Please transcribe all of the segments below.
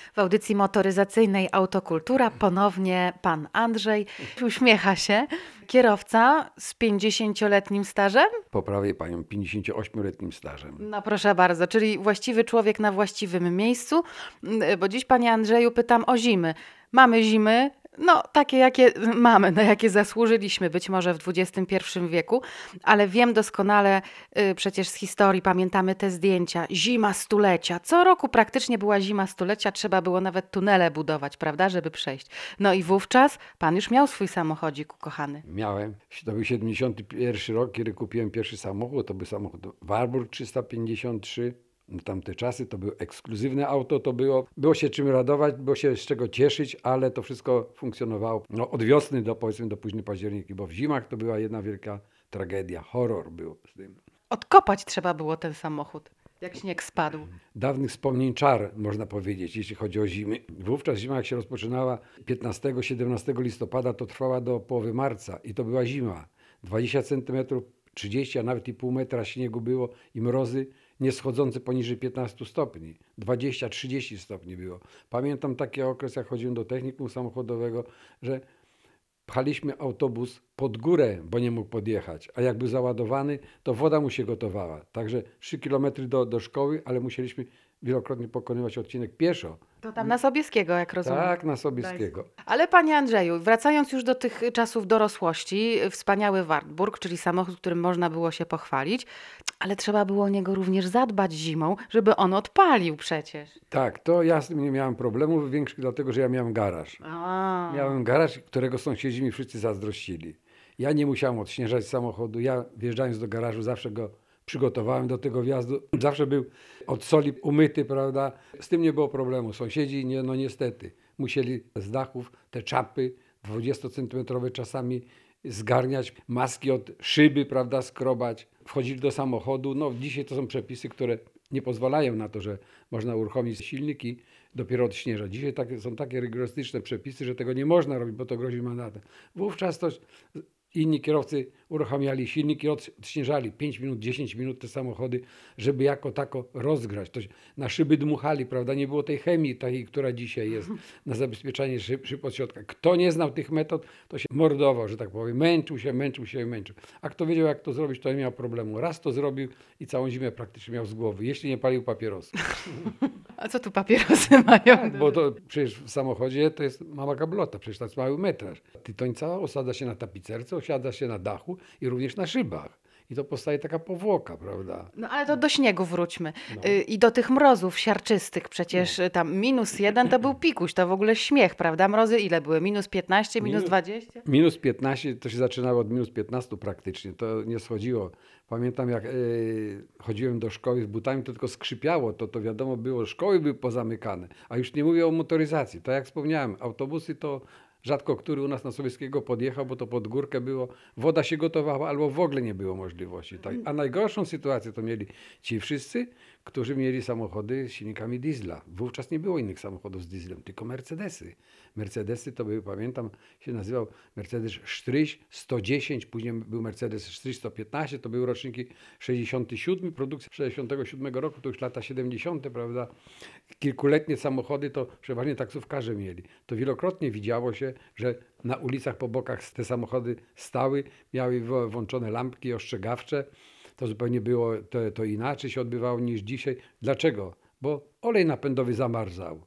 W audycji motoryzacyjnej Autokultura ponownie pan Andrzej uśmiecha się. Kierowca z 50-letnim stażem? Poprawię panią, 58-letnim stażem. No proszę bardzo, czyli właściwy człowiek na właściwym miejscu, bo dziś, panie Andrzeju, pytam o zimy. Mamy zimy, no takie jakie mamy, na jakie zasłużyliśmy być może w XXI wieku, ale wiem doskonale, przecież z historii pamiętamy te zdjęcia. Zima stulecia. Co roku praktycznie była zima stulecia, trzeba było nawet tunele budować, prawda, żeby przejść. No i wówczas pan już miał swój samochodzik ukochany. Miałem. To był 71 rok, kiedy kupiłem pierwszy samochód. To był samochód Warburg 353. Na tamte czasy to było ekskluzywne auto, to było się czym radować, było się z czego cieszyć, ale to wszystko funkcjonowało od wiosny do powiedzmy do późny październik, bo w zimach to była jedna wielka tragedia, horror był z tym. Odkopać trzeba było ten samochód, jak śnieg spadł. Dawnych wspomnień czar, można powiedzieć, jeśli chodzi o zimy. Wówczas zima, jak się rozpoczynała 15-17 listopada, to trwała do połowy marca i to była zima. 20 cm, 30, a nawet i pół metra śniegu było i mrozy nie schodzące poniżej 15 stopni. 20-30 stopni było. Pamiętam taki okres, jak chodziłem do technikum samochodowego, że pchaliśmy autobus pod górę, bo nie mógł podjechać, a jak był załadowany, to woda mu się gotowała. Także 3 km do szkoły, ale musieliśmy wielokrotnie pokonywać odcinek pieszo. To tam na Sobieskiego, jak rozumiem. Tak, na Sobieskiego. Ale panie Andrzeju, wracając już do tych czasów dorosłości, wspaniały Wartburg, czyli samochód, którym można było się pochwalić, ale trzeba było o niego również zadbać zimą, żeby on odpalił przecież. Tak, to ja z tym nie miałem problemów większych, dlatego że ja miałem garaż. Miałem garaż, którego sąsiedzi mi wszyscy zazdrościli. Ja nie musiałem odśnieżać samochodu, ja wjeżdżając do garażu zawsze go przygotowałem do tego wjazdu. Zawsze był od soli umyty, prawda? Z tym nie było problemu. Sąsiedzi, no niestety, musieli z dachów te czapy 20-centymetrowe czasami zgarniać, maski od szyby, prawda, skrobać. Wchodzili do samochodu. No dzisiaj to są przepisy, które nie pozwalają na to, że można uruchomić silniki, dopiero odśnieżać. Dzisiaj są takie rygorystyczne przepisy, że tego nie można robić, bo to grozi mandatem. Wówczas to inni kierowcy uruchamiali silniki, odśnieżali 5 minut, 10 minut te samochody, żeby jako tako rozgrzać. To na szyby dmuchali, prawda? Nie było tej chemii takiej, która dzisiaj jest na zabezpieczanie szyb od środka. Kto nie znał tych metod, to się mordował, że tak powiem. Męczył się. A kto wiedział, jak to zrobić, to nie miał problemu. Raz to zrobił i całą zimę praktycznie miał z głowy, jeśli nie palił papierosów. A co tu papierosy mają? Bo to przecież w samochodzie to jest mała gablota, przecież to jest mały metraż. Tytoń cała osadza się na tapicerce, osiadza się na dachu i również na szybach. I to powstaje taka powłoka, prawda? No ale to do śniegu wróćmy. I do tych mrozów siarczystych przecież tam -1 to był pikuś, to w ogóle śmiech, prawda? Mrozy ile były? -15, -20? -15 to się zaczynało od -15 praktycznie, to nie schodziło. Pamiętam jak chodziłem do szkoły z butami, to tylko skrzypiało, to wiadomo było, szkoły były pozamykane. A już nie mówię o motoryzacji, tak jak wspomniałem, autobusy to rzadko który u nas na Sobieskiego podjechał, bo to pod górkę było, woda się gotowała albo w ogóle nie było możliwości. Tak. A najgorszą sytuację to mieli ci wszyscy, którzy mieli samochody z silnikami diesla. Wówczas nie było innych samochodów z dieslem, tylko Mercedesy. Mercedesy to były, pamiętam, się nazywał Mercedes Stryś 110, później był Mercedes Stryś 115, to były roczniki 67, produkcja 67 roku, to już lata 70, prawda? Kilkuletnie samochody to przeważnie taksówkarze mieli. To wielokrotnie widziało się, że na ulicach po bokach te samochody stały, miały włączone lampki ostrzegawcze. To zupełnie było, to inaczej się odbywało niż dzisiaj. Dlaczego? Bo olej napędowy zamarzał.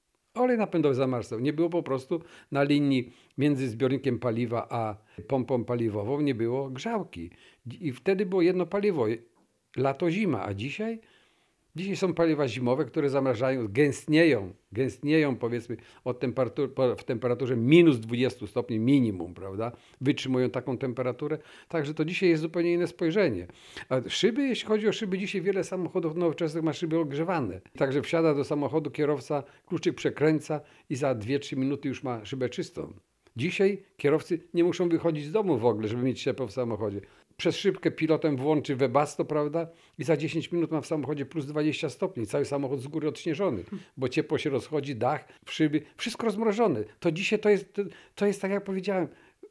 Nie było po prostu na linii między zbiornikiem paliwa a pompą paliwową, nie było grzałki. I wtedy było jedno paliwo, lato, zima, a dzisiaj są paliwa zimowe, które zamrażają, gęstnieją powiedzmy w temperaturze -20 stopni minimum, prawda? Wytrzymują taką temperaturę, także to dzisiaj jest zupełnie inne spojrzenie. A szyby, jeśli chodzi o szyby, dzisiaj wiele samochodów nowoczesnych ma szyby ogrzewane. Także wsiada do samochodu kierowca, kluczyk przekręca i za 2-3 minuty już ma szybę czystą. Dzisiaj kierowcy nie muszą wychodzić z domu w ogóle, żeby mieć ciepło w samochodzie. Przez szybkę pilotem włączy webasto, prawda? I za 10 minut ma w samochodzie +20 stopni. Cały samochód z góry odśnieżony, bo ciepło się rozchodzi, dach, szyby, wszystko rozmrożone. To dzisiaj to jest tak jak powiedziałem,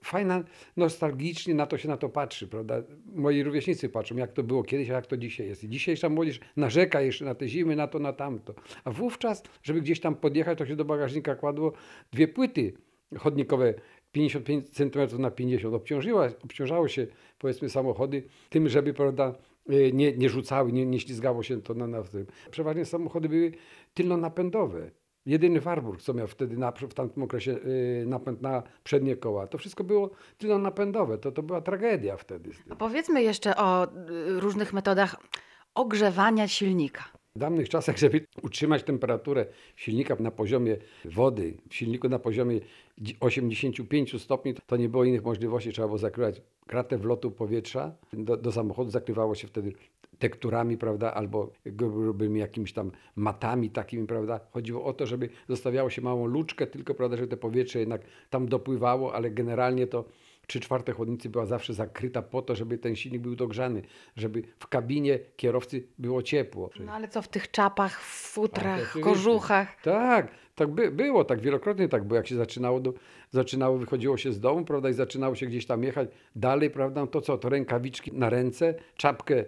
fajna, nostalgicznie na to patrzy, prawda? Moi rówieśnicy patrzą, jak to było kiedyś, a jak to dzisiaj jest. I dzisiejsza młodzież narzeka jeszcze na te zimy, na to, na tamto. A wówczas, żeby gdzieś tam podjechać, to się do bagażnika kładło 2 płyty chodnikowe, 55 cm na 50. Obciążało się, powiedzmy, samochody tym, żeby, prawda, nie rzucały, nie ślizgało się to na tym. Przeważnie samochody były tylnonapędowe. Jedyny Warburg, co miał wtedy w tamtym okresie napęd na przednie koła. To wszystko było tylnonapędowe. To była tragedia wtedy. A powiedzmy jeszcze o różnych metodach ogrzewania silnika. W dawnych czasach, żeby utrzymać temperaturę silnika na poziomie wody, w silniku na poziomie 85 stopni, to nie było innych możliwości. Trzeba było zakrywać kratę wlotu powietrza. Do samochodu zakrywało się wtedy tekturami, prawda, albo grubymi jakimiś tam matami takimi, prawda. Chodziło o to, żeby zostawiało się małą luczkę, tylko, prawda, żeby to powietrze jednak tam dopływało, ale generalnie to 3/4 chłodnicy była zawsze zakryta po to, żeby ten silnik był dogrzany, żeby w kabinie kierowcy było ciepło. No ale co w tych czapach, w futrach, oczywiście. kożuchach? Tak było, tak wielokrotnie tak było, jak się zaczynało, wychodziło się z domu, prawda, i zaczynało się gdzieś tam jechać dalej, prawda, no to co, to rękawiczki na ręce, czapkę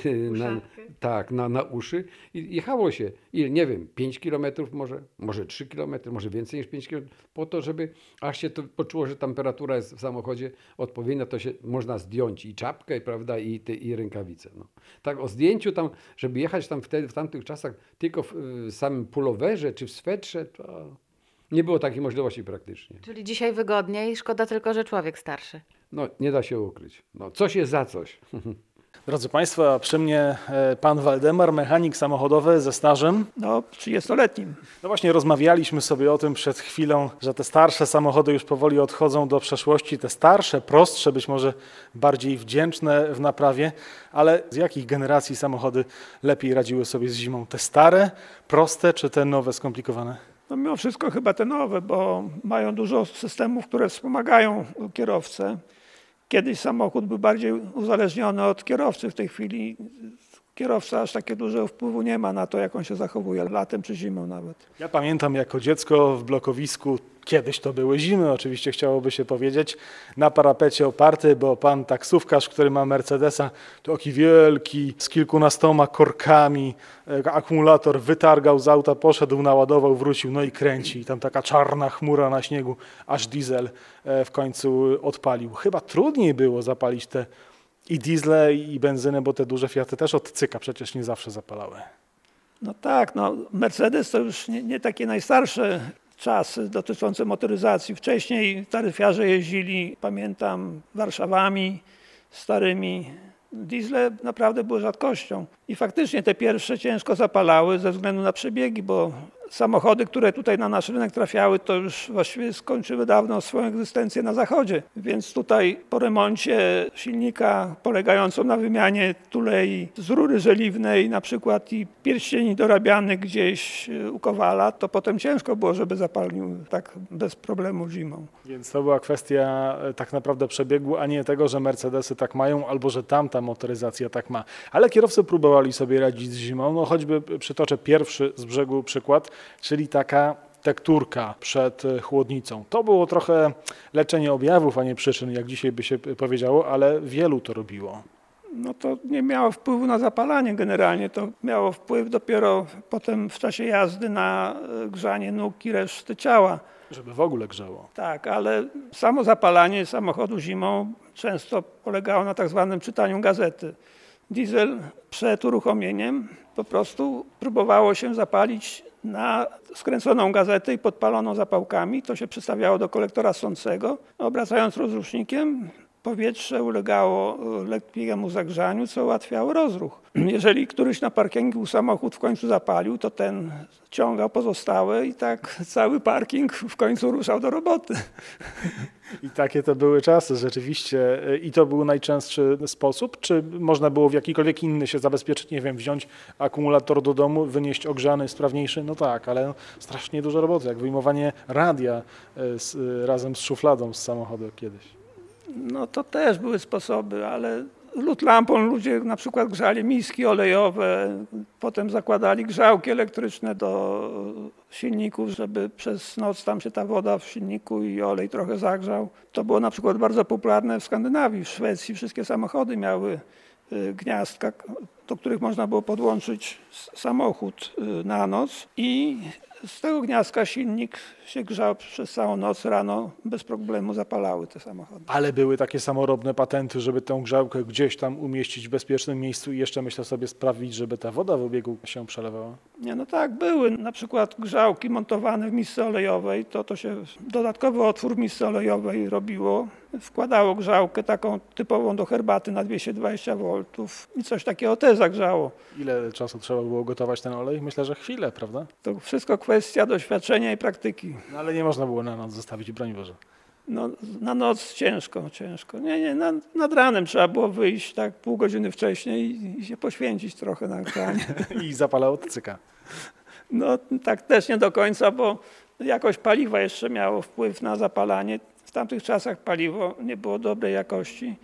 na uszy i jechało się, nie wiem, 5 kilometrów może 3 kilometry, może więcej niż 5 kilometrów, po to, żeby aż się to poczuło, że temperatura jest w samochodzie odpowiednia, to się można zdjąć i czapkę, prawda, i rękawice. No. Tak o zdjęciu tam, żeby jechać tam wtedy, w tamtych czasach tylko w samym pulowerze czy w swetrze, to nie było takiej możliwości praktycznie. Czyli dzisiaj wygodniej, szkoda tylko, że człowiek starszy. No, nie da się ukryć. No, coś jest za coś. Drodzy Państwo, a przy mnie pan Waldemar, mechanik samochodowy ze stażem. No, 30-letnim. No właśnie rozmawialiśmy sobie o tym przed chwilą, że te starsze samochody już powoli odchodzą do przeszłości, te starsze, prostsze, być może bardziej wdzięczne w naprawie, ale z jakich generacji samochody lepiej radziły sobie z zimą? Te stare, proste, czy te nowe, skomplikowane? No mimo wszystko chyba te nowe, bo mają dużo systemów, które wspomagają kierowcę. Kiedyś samochód był bardziej uzależniony od kierowcy. W tej chwili kierowca aż takiego dużego wpływu nie ma na to, jak on się zachowuje latem czy zimą nawet. Ja pamiętam jako dziecko w blokowisku, kiedyś to były zimy, oczywiście chciałoby się powiedzieć, na parapecie oparty, bo pan taksówkarz, który ma Mercedesa, to taki wielki, z kilkunastoma korkami, akumulator wytargał z auta, poszedł, naładował, wrócił, no i kręci. I tam taka czarna chmura na śniegu, aż diesel w końcu odpalił. Chyba trudniej było zapalić te i diesle, i benzynę, bo te duże Fiaty też od cyka przecież nie zawsze zapalały. No tak, no Mercedes to już nie takie najstarsze czasy dotyczące motoryzacji. Wcześniej taryfiarze jeździli, pamiętam, Warszawami starymi. Diesle naprawdę były rzadkością. I faktycznie te pierwsze ciężko zapalały ze względu na przebiegi, bo samochody, które tutaj na nasz rynek trafiały, to już właściwie skończyły dawno swoją egzystencję na zachodzie. Więc tutaj po remoncie silnika polegającym na wymianie tulei z rury żeliwnej na przykład i pierścieni dorabianych gdzieś u Kowala, to potem ciężko było, żeby zapalił tak bez problemu zimą. Więc to była kwestia tak naprawdę przebiegu, a nie tego, że Mercedesy tak mają albo że tamta motoryzacja tak ma. Ale kierowcy próbowali sobie radzić z zimą. No choćby przytoczę pierwszy z brzegu przykład, czyli taka tekturka przed chłodnicą. To było trochę leczenie objawów, a nie przyczyn, jak dzisiaj by się powiedziało, ale wielu to robiło. No to nie miało wpływu na zapalanie generalnie, to miało wpływ dopiero potem w czasie jazdy na grzanie nóg i reszty ciała. Żeby w ogóle grzało. Tak, ale samo zapalanie samochodu zimą często polegało na tak zwanym czytaniu gazety. Diesel przed uruchomieniem po prostu próbowało się zapalić na skręconą gazetę i podpaloną zapałkami. To się przystawiało do kolektora ssącego. Obracając rozrusznikiem, powietrze ulegało lekkiemu zagrzaniu, co ułatwiało rozruch. Jeżeli któryś na parkingu samochód w końcu zapalił, to ten ciągał pozostałe i tak cały parking w końcu ruszał do roboty. I takie to były czasy rzeczywiście. I to był najczęstszy sposób? Czy można było w jakikolwiek inny się zabezpieczyć? Nie wiem, wziąć akumulator do domu, wynieść ogrzany, sprawniejszy? No tak, ale strasznie dużo roboty, jak wyjmowanie radia razem z szufladą z samochodu kiedyś. No to też były sposoby, ale lód lampą ludzie na przykład grzali miski olejowe, potem zakładali grzałki elektryczne do silników, żeby przez noc tam się ta woda w silniku i olej trochę zagrzał. To było na przykład bardzo popularne w Skandynawii, w Szwecji. Wszystkie samochody miały gniazdka, do których można było podłączyć samochód na noc i z tego gniazdka silnik się grzał przez całą noc, rano bez problemu zapalały te samochody. Ale były takie samorobne patenty, żeby tę grzałkę gdzieś tam umieścić w bezpiecznym miejscu i jeszcze, myślę sobie, sprawić, żeby ta woda w obiegu się przelewała? Nie, no tak, były na przykład grzałki montowane w misce olejowej, to się dodatkowy otwór w misce olejowej robiło. Wkładało grzałkę taką typową do herbaty na 220 V i coś takiego też zagrzało. Ile czasu trzeba było gotować ten olej? Myślę, że chwilę, prawda? To wszystko kwestia doświadczenia i praktyki. No, ale nie można było na noc zostawić, broń Boże. No, na noc ciężko. Nie, nad ranem trzeba było wyjść tak pół godziny wcześniej i się poświęcić trochę na granie. I zapalało cyka. No tak też nie do końca, bo jakość paliwa jeszcze miało wpływ na zapalanie. W tamtych czasach paliwo nie było dobrej jakości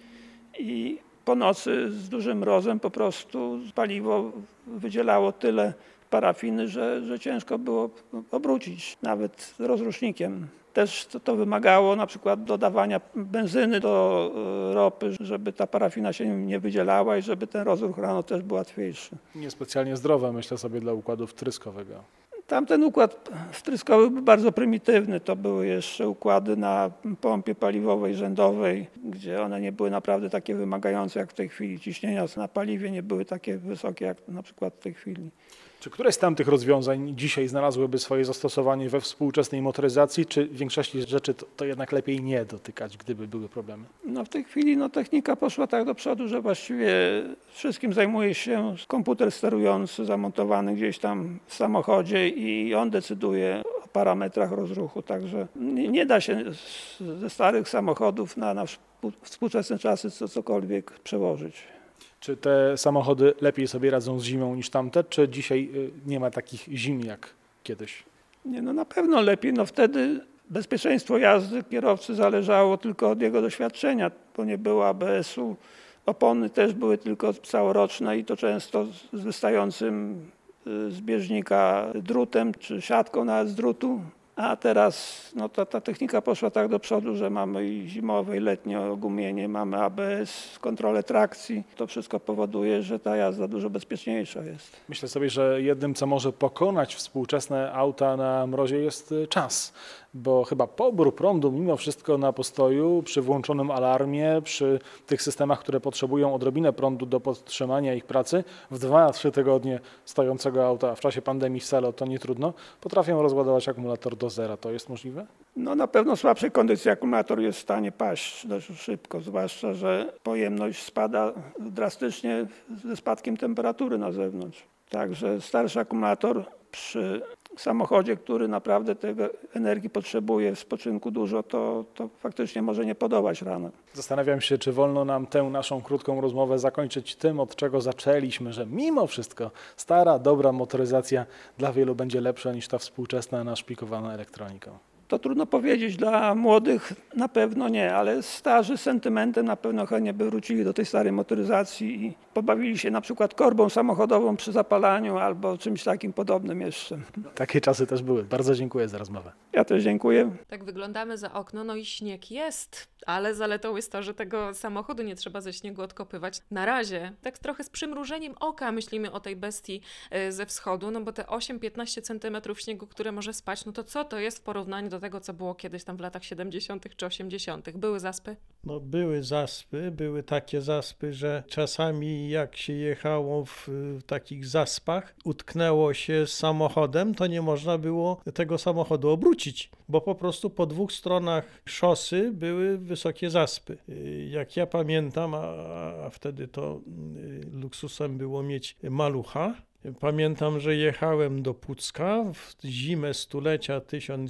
i po nocy z dużym mrozem po prostu paliwo wydzielało tyle parafiny, że ciężko było obrócić nawet rozrusznikiem. Też to wymagało na przykład dodawania benzyny do ropy, żeby ta parafina się nie wydzielała i żeby ten rozruch rano też był łatwiejszy. Niespecjalnie zdrowe, myślę sobie, dla układu wtryskowego. Tamten układ wtryskowy był bardzo prymitywny. To były jeszcze układy na pompie paliwowej rzędowej, gdzie one nie były naprawdę takie wymagające jak w tej chwili. Ciśnienia na paliwie nie były takie wysokie jak na przykład w tej chwili. Czy któreś z tamtych rozwiązań dzisiaj znalazłyby swoje zastosowanie we współczesnej motoryzacji, czy w większości rzeczy to jednak lepiej nie dotykać, gdyby były problemy? No w tej chwili technika poszła tak do przodu, że właściwie wszystkim zajmuje się komputer sterujący zamontowany gdzieś tam w samochodzie i on decyduje o parametrach rozruchu. Także nie da się ze starych samochodów na współczesne czasy cokolwiek przełożyć. Czy te samochody lepiej sobie radzą z zimą niż tamte, czy dzisiaj nie ma takich zim jak kiedyś? Nie, no na pewno lepiej. No wtedy bezpieczeństwo jazdy kierowcy zależało tylko od jego doświadczenia, bo nie było ABS-u. Opony też były tylko całoroczne i to często z wystającym z bieżnika drutem czy siatką nawet z drutu. A teraz ta technika poszła tak do przodu, że mamy i zimowe, i letnie ogumienie, mamy ABS, kontrolę trakcji. To wszystko powoduje, że ta jazda dużo bezpieczniejsza jest. Myślę sobie, że jednym, co może pokonać współczesne auta na mrozie, jest czas. Bo chyba pobór prądu mimo wszystko na postoju, przy włączonym alarmie, przy tych systemach, które potrzebują odrobinę prądu do podtrzymania ich pracy, w 2-3 tygodnie stojącego auta w czasie pandemii wcale to nie trudno, potrafią rozładować akumulator do zera. To jest możliwe? No na pewno w słabszej kondycji akumulator jest w stanie paść dość szybko, zwłaszcza, że pojemność spada drastycznie ze spadkiem temperatury na zewnątrz. Także starszy akumulator przy samochodzie, który naprawdę tej energii potrzebuje w spoczynku dużo, to faktycznie może nie podołać rano. Zastanawiam się, czy wolno nam tę naszą krótką rozmowę zakończyć tym, od czego zaczęliśmy, że mimo wszystko stara, dobra motoryzacja dla wielu będzie lepsza niż ta współczesna, naszpikowana elektroniką. To trudno powiedzieć, dla młodych na pewno nie, ale starzy z sentymentem na pewno chętnie by wrócili do tej starej motoryzacji i pobawili się na przykład korbą samochodową przy zapalaniu albo czymś takim podobnym jeszcze. Takie czasy też były. Bardzo dziękuję za rozmowę. Ja też dziękuję. Tak wyglądamy za okno, no i śnieg jest, ale zaletą jest to, że tego samochodu nie trzeba ze śniegu odkopywać. Na razie, tak trochę z przymrużeniem oka myślimy o tej bestii ze wschodu, no bo te 8-15 centymetrów śniegu, które może spać, no to co to jest w porównaniu do tego, co było kiedyś tam w latach 70. czy 80. Były zaspy? No były zaspy, były takie zaspy, że czasami jak się jechało w takich zaspach, utknęło się z samochodem, to nie można było tego samochodu obrócić, bo po prostu po dwóch stronach szosy były wysokie zaspy. Jak ja pamiętam, a wtedy to luksusem było mieć malucha, pamiętam, że jechałem do Pucka w zimę stulecia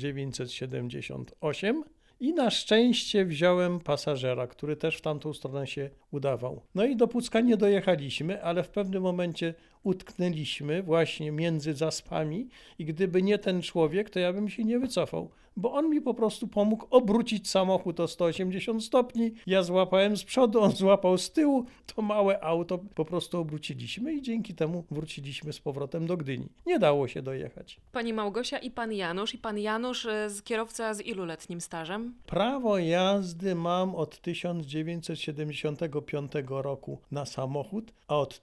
1978 i na szczęście wziąłem pasażera, który też w tamtą stronę się udawał. No i do Pucka nie dojechaliśmy, ale w pewnym momencie utknęliśmy właśnie między zaspami i gdyby nie ten człowiek, to ja bym się nie wycofał, bo on mi po prostu pomógł obrócić samochód o 180 stopni. Ja złapałem z przodu, on złapał z tyłu, to małe auto po prostu obróciliśmy i dzięki temu wróciliśmy z powrotem do Gdyni. Nie dało się dojechać. Pani Małgosia i pan Janusz. I pan Janusz, kierowca z iluletnim stażem? Prawo jazdy mam od 1975 roku na samochód, a od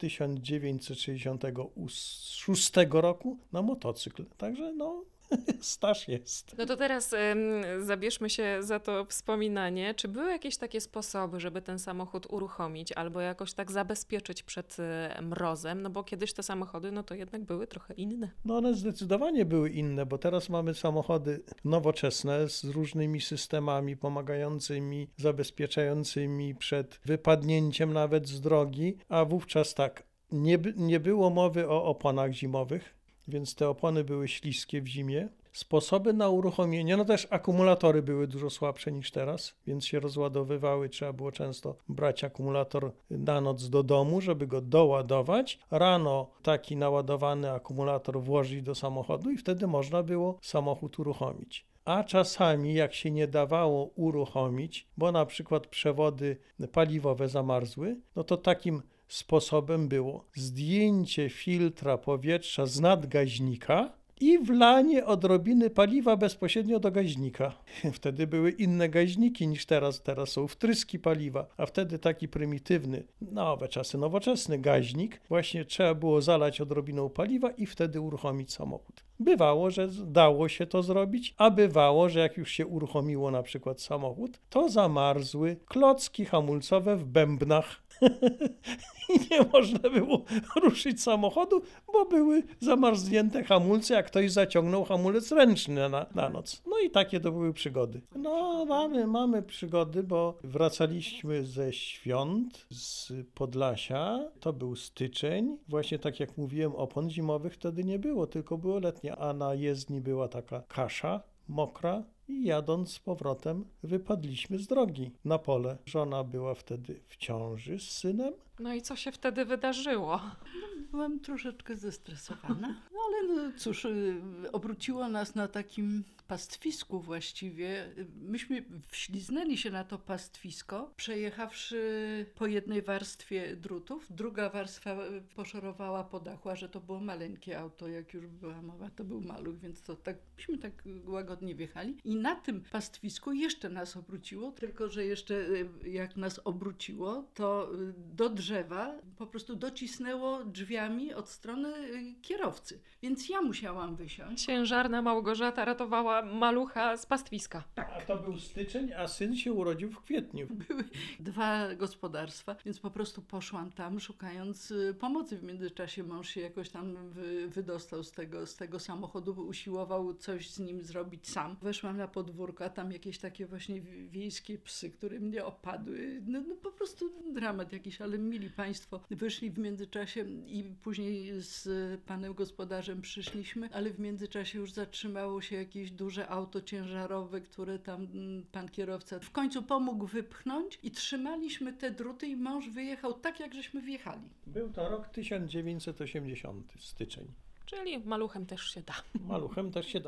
1966 roku na motocykl. Także staż jest. No to teraz zabierzmy się za to wspominanie. Czy były jakieś takie sposoby, żeby ten samochód uruchomić albo jakoś tak zabezpieczyć przed mrozem? No bo kiedyś te samochody, no to jednak były trochę inne. No one zdecydowanie były inne, bo teraz mamy samochody nowoczesne z różnymi systemami pomagającymi, zabezpieczającymi przed wypadnięciem nawet z drogi, a wówczas tak, nie było mowy o oponach zimowych, więc te opony były śliskie w zimie. Sposoby na uruchomienie, no też akumulatory były dużo słabsze niż teraz, więc się rozładowywały. Trzeba było często brać akumulator na noc do domu, żeby go doładować. Rano taki naładowany akumulator włożyć do samochodu i wtedy można było samochód uruchomić. A czasami, jak się nie dawało uruchomić, bo na przykład przewody paliwowe zamarzły, no to takim sposobem było zdjęcie filtra powietrza z nadgaźnika i wlanie odrobiny paliwa bezpośrednio do gaźnika. Wtedy były inne gaźniki niż teraz. Teraz są wtryski paliwa, a wtedy taki prymitywny, nowe czasy, nowoczesny gaźnik właśnie trzeba było zalać odrobiną paliwa i wtedy uruchomić samochód. Bywało, że dało się to zrobić, a bywało, że jak już się uruchomiło na przykład samochód, to zamarzły klocki hamulcowe w bębnach. I nie można było ruszyć samochodu, bo były zamarznięte hamulce, jak ktoś zaciągnął hamulec ręczny na noc. No i takie to były przygody. No mamy przygody, bo wracaliśmy ze świąt z Podlasia, to był styczeń. Właśnie tak jak mówiłem, opon zimowych wtedy nie było, tylko było letnie, a na jezdni była taka kasza mokra. I jadąc z powrotem wypadliśmy z drogi na pole. Żona była wtedy w ciąży z synem. No i co się wtedy wydarzyło? Byłam troszeczkę zestresowana, no ale no cóż, obróciło nas na takim pastwisku właściwie. Myśmy wśliznęli się na to pastwisko, przejechawszy po jednej warstwie drutów. Druga warstwa poszorowała po dachu, a że to było maleńkie auto, jak już była mowa, to był maluch, więc to tak, myśmy tak łagodnie wjechali. I na tym pastwisku jeszcze nas obróciło, tylko że jeszcze jak nas obróciło, to do drzewa po prostu docisnęło drzwiami od strony kierowcy. Więc ja musiałam wysiąść. Ciężarna Małgorzata ratowała malucha z pastwiska. A to był styczeń, a syn się urodził w kwietniu. Były dwa gospodarstwa, więc po prostu poszłam tam, szukając pomocy. W międzyczasie mąż się jakoś tam wydostał z tego samochodu, usiłował coś z nim zrobić sam. Weszłam na podwórko, a tam jakieś takie właśnie wiejskie psy, które mnie opadły. No po prostu dramat jakiś, ale mili państwo wyszli w międzyczasie i później z panem gospodarzem przyszliśmy, ale w międzyczasie już zatrzymało się jakieś duże auto ciężarowe, które tam pan kierowca w końcu pomógł wypchnąć i trzymaliśmy te druty i mąż wyjechał tak, jak żeśmy wjechali. Był to rok 1980, styczeń. Czyli maluchem też się da. Maluchem też się da.